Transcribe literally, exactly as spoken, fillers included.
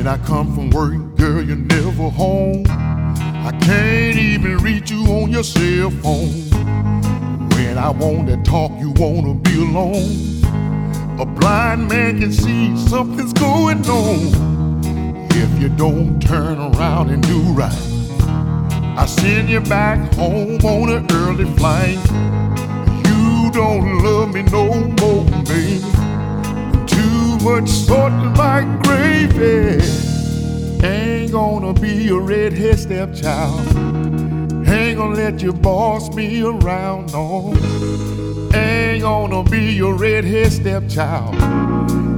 When I come from work, girl, you're never home. I can't even reach you on your cell phone. When I want to talk, you wanna be alone. A blind man can see something's going on. If you don't turn around and do right, I send you back home on an early flight. You don't love me no more, baby. Too much salt in my gravy. Ain't gonna be a redhead stepchild. Ain't gonna let you boss me around, no. Ain't gonna be your redhead stepchild.